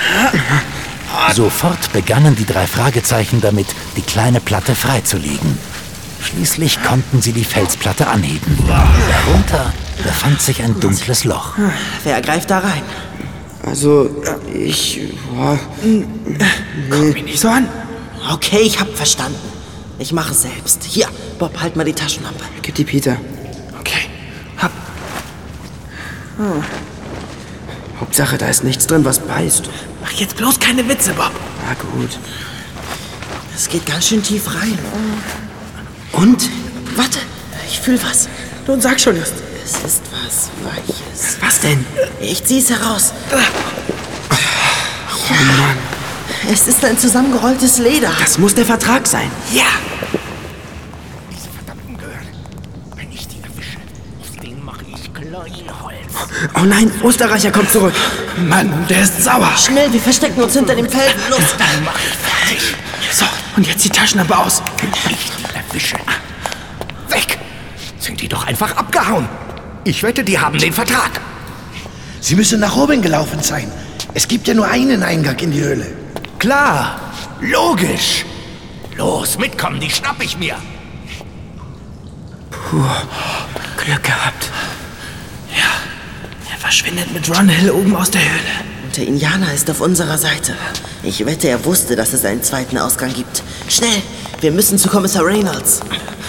Sofort begannen die 3 Fragezeichen damit, die kleine Platte freizulegen. Schließlich konnten sie die Felsplatte anheben. Darunter befand sich ein dunkles Loch. Wer greift da rein? Also, ich... Komm mich nicht so an. Okay, ich hab verstanden. Ich mache es selbst. Hier, Bob, halt mal die Taschenlampe. Gib die Peter. Okay, hab. Hauptsache, da ist nichts drin, was beißt. Mach jetzt bloß keine Witze, Bob. Na gut. Es geht ganz schön tief rein. Und? Warte, ich fühl was. Nun sag schon erst. Es ist was Weiches. Was denn? Ich zieh's heraus. Oh Mann. Es ist ein zusammengerolltes Leder. Das muss der Vertrag sein. Ja. Diese verdammten Gören. Wenn ich die erwische, aus denen mache ich Kleinholz. Oh nein, Österreicher kommt zurück. Mann, der ist sauer. Schnell, wir verstecken uns hinter dem Felsen. Los. Dann mach ich fertig. So, und jetzt die Taschenlampe aus. Wenn ich die erwische. Weg! Sind die doch einfach abgehauen. Ich wette, die haben den Vertrag. Sie müssen nach oben gelaufen sein. Es gibt ja nur einen Eingang in die Höhle. Klar, logisch. Los, mitkommen, die schnapp ich mir. Puh, Glück gehabt. Ja, er verschwindet mit Ron Hill oben aus der Höhle. Und der Indianer ist auf unserer Seite. Ich wette, er wusste, dass es einen zweiten Ausgang gibt. Schnell, wir müssen zu Kommissar Reynolds.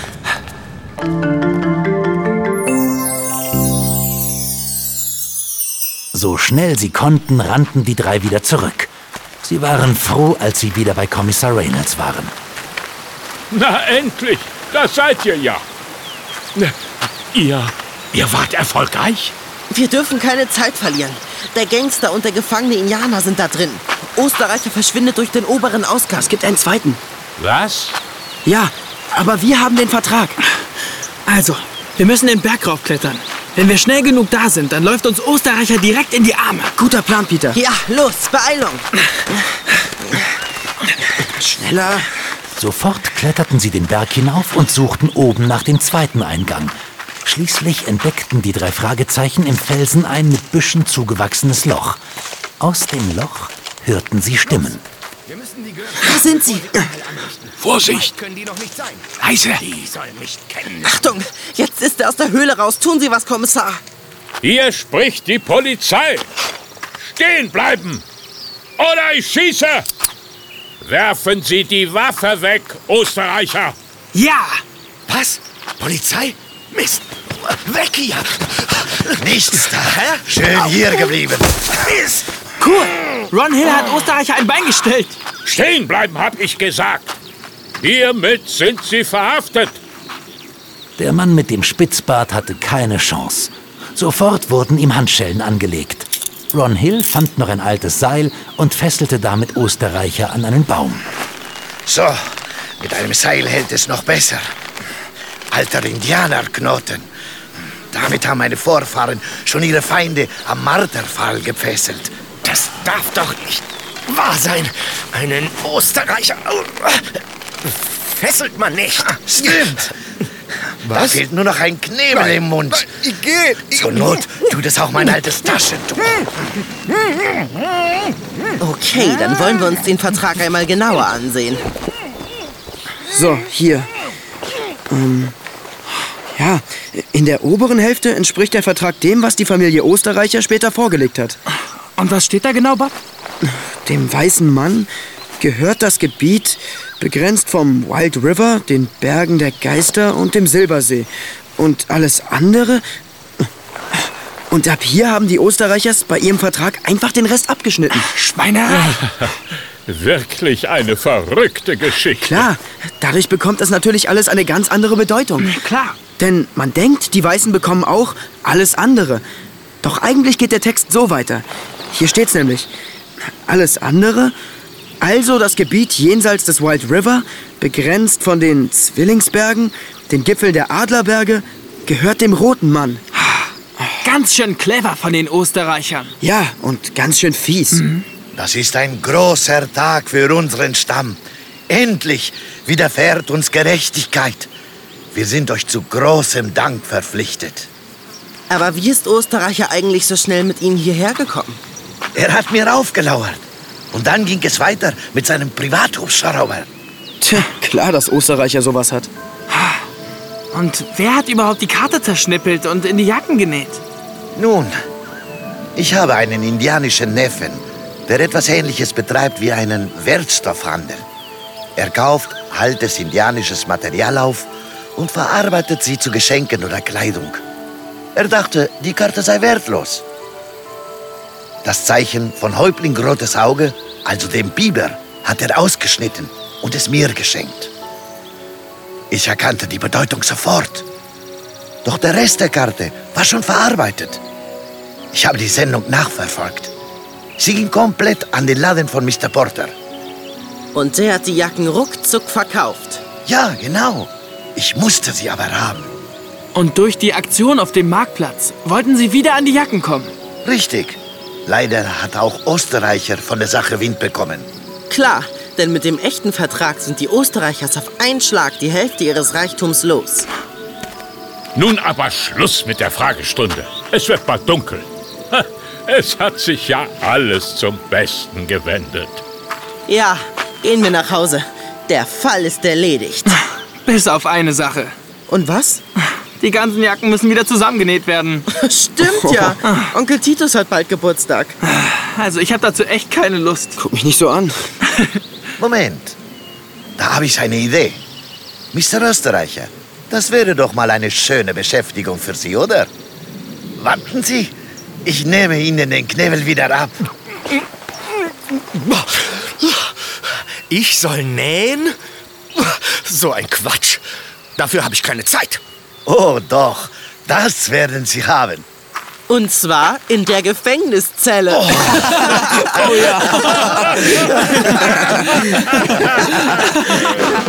So schnell sie konnten, rannten die 3 wieder zurück. Sie waren froh, als sie wieder bei Kommissar Reynolds waren. Na endlich, da seid ihr ja. Ihr wart erfolgreich? Wir dürfen keine Zeit verlieren. Der Gangster und der gefangene Indianer sind da drin. Österreicher verschwindet durch den oberen Ausgang. Es gibt einen zweiten. Was? Ja, aber wir haben den Vertrag. Also, wir müssen den Berg raufklettern. Wenn wir schnell genug da sind, dann läuft uns Österreicher direkt in die Arme. Guter Plan, Peter. Ja, los, Beeilung. Schneller. Sofort kletterten sie den Berg hinauf und suchten oben nach dem zweiten Eingang. Schließlich entdeckten die 3 Fragezeichen im Felsen ein mit Büschen zugewachsenes Loch. Aus dem Loch hörten sie Stimmen. Da sind sie. Vorsicht! Können die noch nicht sein? Leise! Die sollen mich kennen. Achtung, jetzt ist er aus der Höhle raus. Tun Sie was, Kommissar. Hier spricht die Polizei! Stehen bleiben! Oder ich schieße! Werfen Sie die Waffe weg, Österreicher! Ja! Was? Polizei? Mist! Weg hier! Nichts da, hä? Schön hier geblieben. Mist! Cool! Ron Hill hat Österreicher ein Bein gestellt. Stehen bleiben, hab ich gesagt! Hiermit sind Sie verhaftet! Der Mann mit dem Spitzbart hatte keine Chance. Sofort wurden ihm Handschellen angelegt. Ron Hill fand noch ein altes Seil und fesselte damit Österreicher an einen Baum. So, mit einem Seil hält es noch besser. Alter Indianerknoten. Damit haben meine Vorfahren schon ihre Feinde am Marterpfahl gefesselt. Das darf doch nicht wahr sein. Einen Österreicher fesselt man nicht. Stimmt. Da fehlt nur noch ein Knebel im Mund. Zur Not tut es auch mein altes Taschentuch. Okay, dann wollen wir uns den Vertrag einmal genauer ansehen. So, hier. Ja, in der oberen Hälfte entspricht der Vertrag dem, was die Familie Österreicher später vorgelegt hat. Und was steht da genau, Bob? Dem weißen Mann gehört das Gebiet, begrenzt vom Wild River, den Bergen der Geister und dem Silbersee. Und alles andere... Und ab hier haben die Österreichers bei ihrem Vertrag einfach den Rest abgeschnitten. Schweinerei! Wirklich eine verrückte Geschichte. Klar, dadurch bekommt das natürlich alles eine ganz andere Bedeutung. Klar. Denn man denkt, die Weißen bekommen auch alles andere. Doch eigentlich geht der Text so weiter. Hier steht's nämlich. Alles andere, also das Gebiet jenseits des Wild River, begrenzt von den Zwillingsbergen, den Gipfeln der Adlerberge, gehört dem Roten Mann. Ganz schön clever von den Österreichern. Ja, und ganz schön fies. Das ist ein großer Tag für unseren Stamm. Endlich widerfährt uns Gerechtigkeit. Wir sind euch zu großem Dank verpflichtet. Aber wie ist Österreicher eigentlich so schnell mit Ihnen hierher gekommen? Er hat mir aufgelauert. Und dann ging es weiter mit seinem Privathubschrauber. Tja, klar, dass Österreicher sowas hat. Und wer hat überhaupt die Karte zerschnippelt und in die Jacken genäht? Nun, ich habe einen indianischen Neffen, der etwas Ähnliches betreibt wie einen Wertstoffhandel. Er kauft altes indianisches Material auf und verarbeitet sie zu Geschenken oder Kleidung. Er dachte, die Karte sei wertlos. Das Zeichen von Häuptling Rotes Auge, also dem Biber, hat er ausgeschnitten und es mir geschenkt. Ich erkannte die Bedeutung sofort. Doch der Rest der Karte war schon verarbeitet. Ich habe die Sendung nachverfolgt. Sie ging komplett an den Laden von Mr. Porter. Und der hat die Jacken ruckzuck verkauft. Ja, genau. Ich musste sie aber haben. Und durch die Aktion auf dem Marktplatz wollten sie wieder an die Jacken kommen. Richtig. Leider hat auch Österreicher von der Sache Wind bekommen. Klar, denn mit dem echten Vertrag sind die Österreichers auf einen Schlag die Hälfte ihres Reichtums los. Nun aber Schluss mit der Fragestunde. Es wird bald dunkel. Ha, es hat sich ja alles zum Besten gewendet. Ja, gehen wir nach Hause. Der Fall ist erledigt. Bis auf eine Sache. Und was? Die ganzen Jacken müssen wieder zusammengenäht werden. Stimmt ja. Onkel Titus hat bald Geburtstag. Also ich habe dazu echt keine Lust. Guck mich nicht so an. Moment. Da habe ich eine Idee. Mr. Österreicher, das wäre doch mal eine schöne Beschäftigung für Sie, oder? Warten Sie, ich nehme Ihnen den Knebel wieder ab. Ich soll nähen? So ein Quatsch. Dafür habe ich keine Zeit. Oh doch, das werden Sie haben. Und zwar in der Gefängniszelle. Oh ja.